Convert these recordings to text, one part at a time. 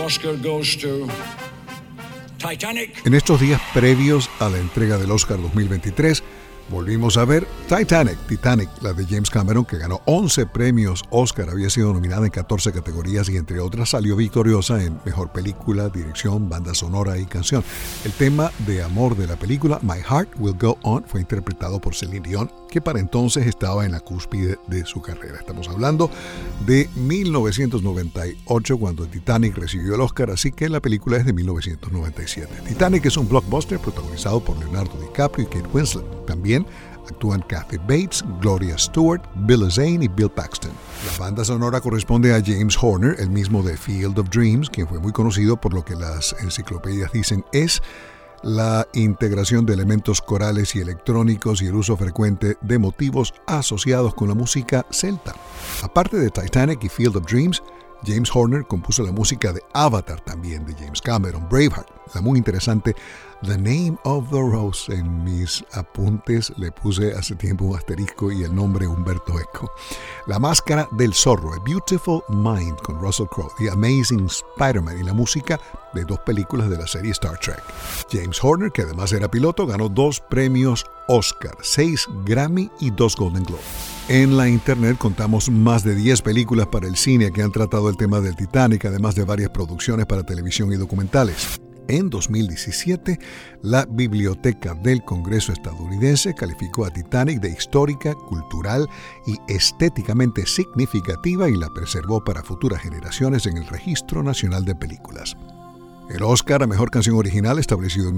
Oscar goes to Titanic. En estos días previos a la entrega del Oscar 2023, volvimos a ver Titanic, la de James Cameron, que ganó 11 premios Oscar, había sido nominada en 14 categorías y entre otras salió victoriosa en Mejor Película, Dirección, Banda Sonora y Canción. El tema de amor de la película, My Heart Will Go On, fue interpretado por Celine Dion, que para entonces estaba en la cúspide de su carrera. Estamos hablando de 1998, cuando Titanic recibió el Oscar, así que la película es de 1997. Titanic es un blockbuster protagonizado por Leonardo DiCaprio y Kate Winslet. También actúan Kathy Bates, Gloria Stewart, Billy Zane y Bill Paxton. La banda sonora corresponde a James Horner, el mismo de Field of Dreams, quien fue muy conocido por lo que las enciclopedias dicen es la integración de elementos corales y electrónicos y el uso frecuente de motivos asociados con la música celta. Aparte de Titanic y Field of Dreams, James Horner compuso la música de Avatar, también de James Cameron, Braveheart, la muy interesante The Name of the Rose. En mis apuntes le puse hace tiempo un asterisco y el nombre Humberto Eco. La Máscara del Zorro, A Beautiful Mind con Russell Crowe, The Amazing Spider-Man y la música de 2 películas de la serie Star Trek. James Horner, que además era piloto, ganó 2 premios Oscar, 6 Grammy y 2 Golden Globe. En la internet contamos más de 10 películas para el cine que han tratado el tema del Titanic, además de varias producciones para televisión y documentales. En 2017, la Biblioteca del Congreso estadounidense calificó a Titanic de histórica, cultural y estéticamente significativa y la preservó para futuras generaciones en el Registro Nacional de Películas. El Oscar a Mejor Canción Original, establecido en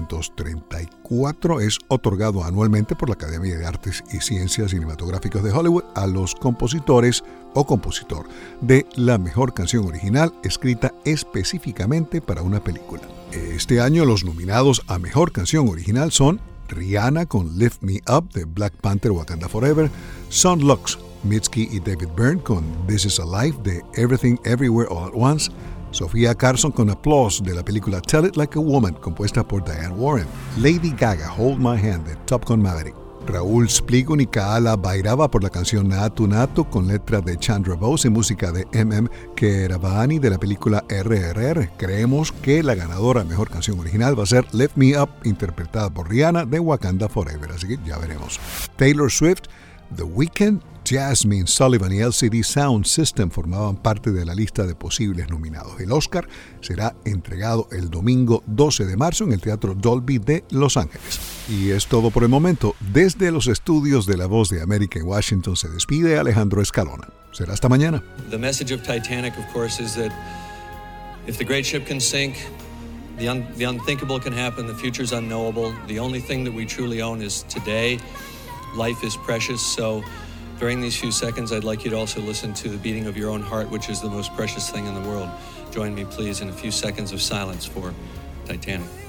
1934, es otorgado anualmente por la Academia de Artes y Ciencias Cinematográficas de Hollywood a los compositores o compositor de la mejor canción original escrita específicamente para una película. Este año los nominados a Mejor Canción Original son Rihanna con Lift Me Up de Black Panther Wakanda Forever, Son Lux, Mitski y David Byrne con This Is a Life de Everything Everywhere All at Once, Sofía Carson con Applause de la película Tell It Like a Woman compuesta por Diane Warren, Lady Gaga Hold My Hand de Top Gun Maverick, Raúl Spligun y Kaala Bhairava por la canción Naatu Naatu con letra de Chandra Bose y música de M.M. Keeravani de la película RRR. Creemos que la ganadora de Mejor Canción Original va a ser Lift Me Up, interpretada por Rihanna de Wakanda Forever, así que ya veremos. Taylor Swift, The Weeknd, Jasmine Sullivan y LCD Sound System formaban parte de la lista de posibles nominados. El Oscar será entregado el domingo 12 de marzo en el Teatro Dolby de Los Ángeles. Y es todo por el momento. Desde los estudios de La Voz de América en Washington se despide Alejandro Escalona. Será hasta mañana. The message of Titanic, of course, is that if the great ship can sink, the unthinkable can happen, the future's unknowable. The only thing that we truly own is today. Life is precious, so during these few seconds, I'd like you to also listen to the beating of your own heart, which is the most precious thing in the world. Join me, please, in a few seconds of silence for Titanic.